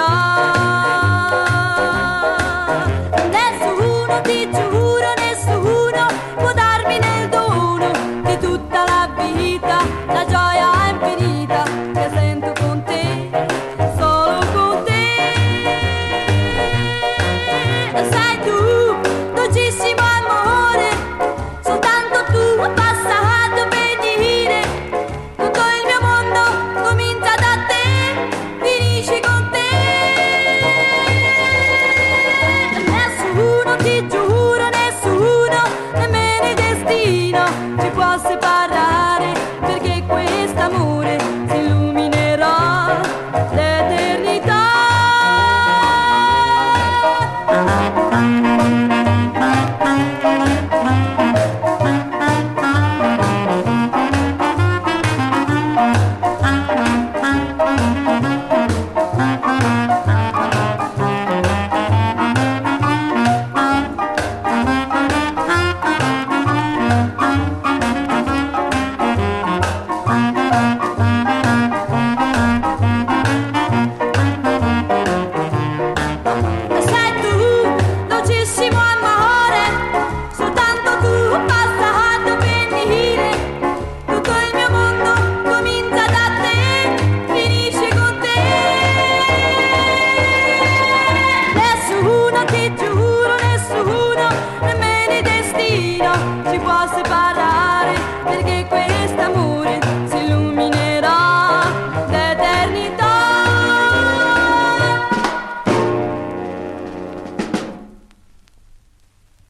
Nessuno, ti giuro, nessuno può darmi nel dono di tutta la vita la gioia infinita che sento con te, solo con te. Sai tu, dolcissimo amore, soltanto tu passato per dire, tutto il mio mondo comincia da te, finisce con te. Nessuno, ti giuro, nessuno, nemmeno il destino ci può separare, perché quest'amore si illuminerà l'eternità.